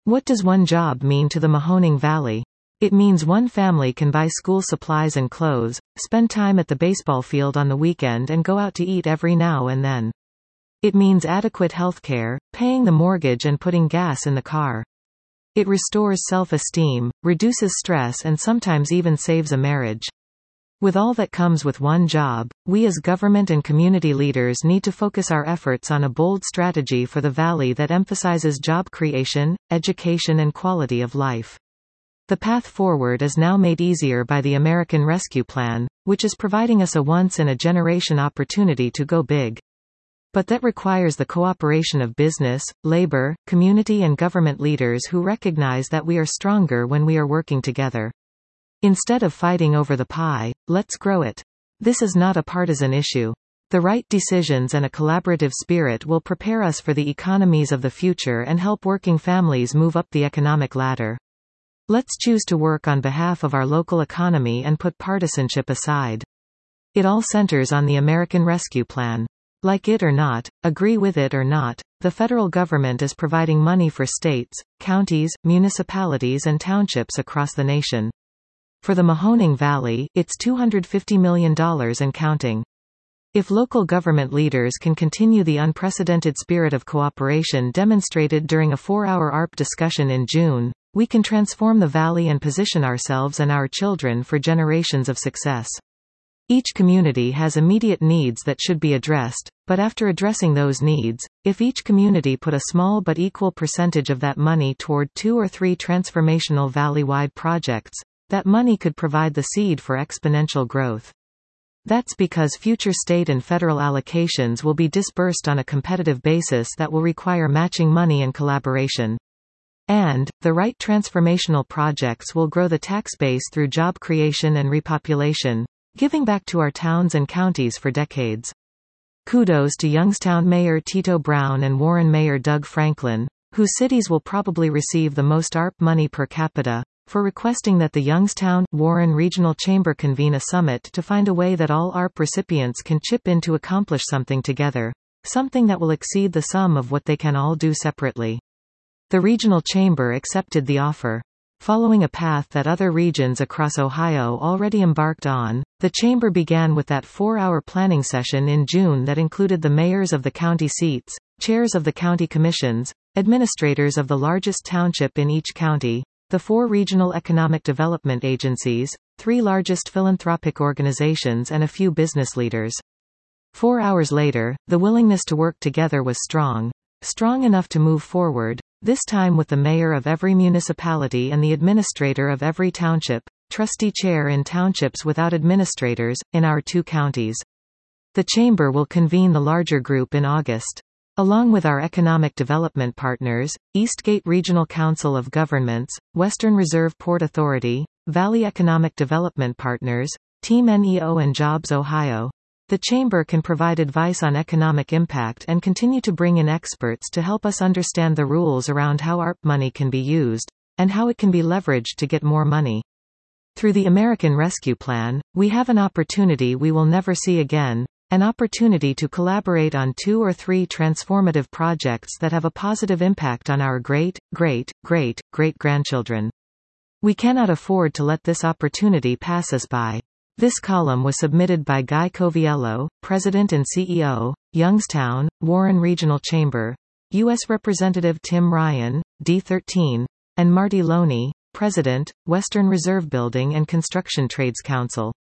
What does one job mean to the Mahoning Valley? It means one family can buy school supplies and clothes, spend time at the baseball field on the weekend and go out to eat every now and then. It means adequate health care, paying the mortgage and putting gas in the car. It restores self-esteem, reduces stress and sometimes even saves a marriage. With all that comes with one job, we as government and community leaders need to focus our efforts on a bold strategy for the Valley that emphasizes job creation, education and quality of life. The path forward is now made easier by the American Rescue Plan, which is providing us a once-in-a-generation opportunity to go big. But that requires the cooperation of business, labor, community and government leaders who recognize that we are stronger when we are working together. Instead of fighting over the pie, let's grow it. This is not a partisan issue. The right decisions and a collaborative spirit will prepare us for the economies of the future and help working families move up the economic ladder. Let's choose to work on behalf of our local economy and put partisanship aside. It all centers on the American Rescue Plan. Like it or not, agree with it or not, the federal government is providing money for states, counties, municipalities and townships across the nation. For the Mahoning Valley, it's $250 million and counting. If local government leaders can continue the unprecedented spirit of cooperation demonstrated during a 4-hour ARP discussion in June, we can transform the Valley and position ourselves and our children for generations of success. Each community has immediate needs that should be addressed, but after addressing those needs, if each community put a small but equal percentage of that money toward 2 or 3 transformational valley-wide projects, that money could provide the seed for exponential growth. That's because future state and federal allocations will be disbursed on a competitive basis that will require matching money and collaboration. And, the right transformational projects will grow the tax base through job creation and repopulation, giving back to our towns and counties for decades. Kudos to Youngstown Mayor Tito Brown and Warren Mayor Doug Franklin, whose cities will probably receive the most ARP money per capita, for requesting that the Youngstown-Warren Regional Chamber convene a summit to find a way that all ARP recipients can chip in to accomplish something together, something that will exceed the sum of what they can all do separately. The Regional Chamber accepted the offer. Following a path that other regions across Ohio already embarked on, the Chamber began with that 4-hour planning session in June that included the mayors of the county seats, chairs of the county commissions, administrators of the largest township in each county, the 4 regional economic development agencies, 3 largest philanthropic organizations and a few business leaders. 4 hours later, the willingness to work together was strong enough to move forward, this time with the mayor of every municipality and the administrator of every township, trustee chair in townships without administrators, in our 2 counties. The Chamber will convene the larger group in August. Along with our economic development partners, Eastgate Regional Council of Governments, Western Reserve Port Authority, Valley Economic Development Partners, Team NEO and Jobs Ohio, the Chamber can provide advice on economic impact and continue to bring in experts to help us understand the rules around how ARP money can be used, and how it can be leveraged to get more money. Through the American Rescue Plan, we have an opportunity we will never see again, an opportunity to collaborate on 2 or 3 transformative projects that have a positive impact on our great-great-great-great-grandchildren. We cannot afford to let this opportunity pass us by. This column was submitted by Guy Coviello, President and CEO, Youngstown, Warren Regional Chamber, U.S. Representative Tim Ryan, D13, and Marty Loney, President, Western Reserve Building and Construction Trades Council.